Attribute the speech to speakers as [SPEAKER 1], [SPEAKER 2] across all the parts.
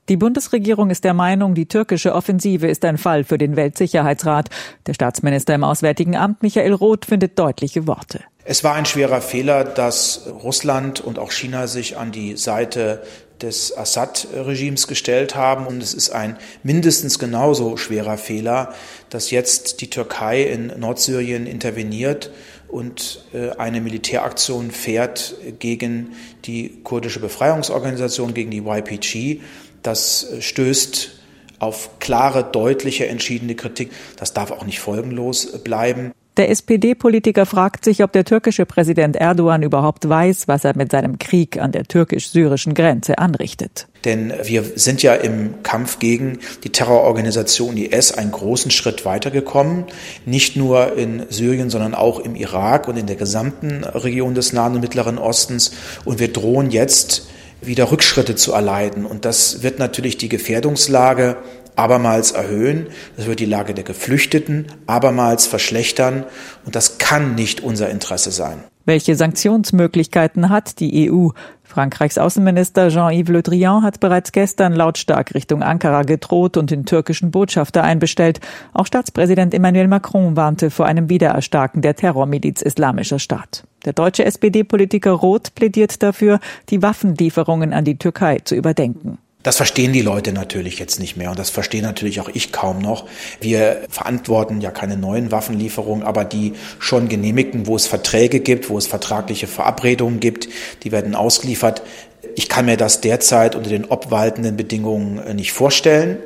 [SPEAKER 1] Die Bundesregierung ist der Meinung, die türkische Offensive ist ein Fall für den Weltsicherheitsrat. Der Staatsminister im Auswärtigen Amt, Michael Roth, findet deutliche Worte.
[SPEAKER 2] Es war ein schwerer Fehler, dass Russland und auch China sich an die Seite des Assad-Regimes gestellt haben. Und es ist ein mindestens genauso schwerer Fehler, dass jetzt die Türkei in Nordsyrien interveniert und eine Militäraktion fährt gegen die kurdische Befreiungsorganisation, gegen die YPG. Das stößt auf klare, deutliche, entschiedene Kritik. Das darf auch nicht folgenlos bleiben.
[SPEAKER 1] Der SPD-Politiker fragt sich, ob der türkische Präsident Erdogan überhaupt weiß, was er mit seinem Krieg an der türkisch-syrischen Grenze anrichtet.
[SPEAKER 2] Denn wir sind ja im Kampf gegen die Terrororganisation IS einen großen Schritt weitergekommen. Nicht nur in Syrien, sondern auch im Irak und in der gesamten Region des Nahen und Mittleren Ostens. Und wir drohen jetzt wieder Rückschritte zu erleiden. Und das wird natürlich die Gefährdungslage abermals erhöhen. Das wird die Lage der Geflüchteten abermals verschlechtern. Und das kann nicht unser Interesse sein.
[SPEAKER 1] Welche Sanktionsmöglichkeiten hat die EU? Frankreichs Außenminister Jean-Yves Le Drian hat bereits gestern lautstark Richtung Ankara gedroht und den türkischen Botschafter einbestellt. Auch Staatspräsident Emmanuel Macron warnte vor einem Wiedererstarken der Terrormiliz Islamischer Staat. Der deutsche SPD-Politiker Roth plädiert dafür, die Waffenlieferungen an die Türkei zu überdenken.
[SPEAKER 2] Das verstehen die Leute natürlich jetzt nicht mehr und das verstehe natürlich auch ich kaum noch. Wir verantworten ja keine neuen Waffenlieferungen, aber die schon genehmigten, wo es Verträge gibt, wo es vertragliche Verabredungen gibt, die werden ausgeliefert. Ich kann mir das derzeit unter den obwaltenden Bedingungen nicht vorstellen.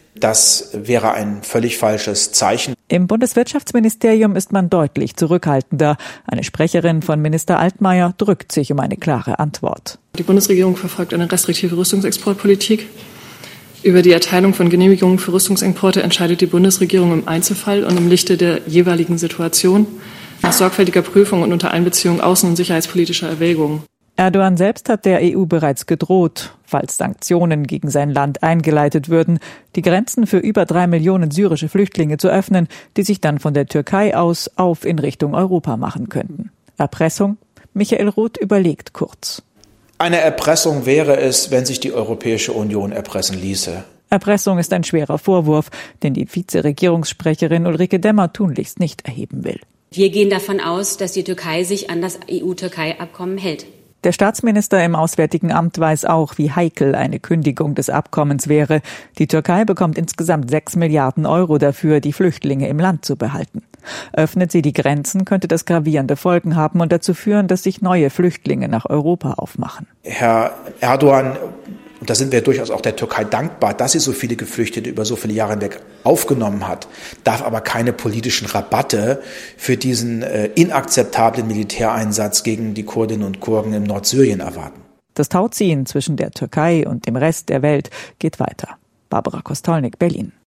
[SPEAKER 2] Das wäre ein völlig falsches Zeichen.
[SPEAKER 1] Im Bundeswirtschaftsministerium ist man deutlich zurückhaltender. Eine Sprecherin von Minister Altmaier drückt sich um eine klare Antwort.
[SPEAKER 3] Die Bundesregierung verfolgt eine restriktive Rüstungsexportpolitik. Über die Erteilung von Genehmigungen für Rüstungsexporte entscheidet die Bundesregierung im Einzelfall und im Lichte der jeweiligen Situation, nach sorgfältiger Prüfung und unter Einbeziehung außen- und sicherheitspolitischer Erwägungen.
[SPEAKER 1] Erdogan selbst hat der EU bereits gedroht, falls Sanktionen gegen sein Land eingeleitet würden, die Grenzen für über 3 Millionen syrische Flüchtlinge zu öffnen, die sich dann von der Türkei aus auf in Richtung Europa machen könnten. Erpressung? Michael Roth überlegt kurz.
[SPEAKER 2] Eine Erpressung wäre es, wenn sich die Europäische Union erpressen ließe.
[SPEAKER 1] Erpressung ist ein schwerer Vorwurf, den die Vizeregierungssprecherin Ulrike Demmer tunlichst nicht erheben will.
[SPEAKER 4] Wir gehen davon aus, dass die Türkei sich an das EU-Türkei-Abkommen hält.
[SPEAKER 1] Der Staatsminister im Auswärtigen Amt weiß auch, wie heikel eine Kündigung des Abkommens wäre. Die Türkei bekommt insgesamt 6 Milliarden Euro dafür, die Flüchtlinge im Land zu behalten. Öffnet sie die Grenzen, könnte das gravierende Folgen haben und dazu führen, dass sich neue Flüchtlinge nach Europa aufmachen.
[SPEAKER 2] Herr Erdogan, und da sind wir durchaus auch der Türkei dankbar, dass sie so viele Geflüchtete über so viele Jahre hinweg aufgenommen hat, darf aber keine politischen Rabatte für diesen inakzeptablen Militäreinsatz gegen die Kurdinnen und Kurden im Nordsyrien erwarten.
[SPEAKER 1] Das Tauziehen zwischen der Türkei und dem Rest der Welt geht weiter. Barbara Kostolnik, Berlin.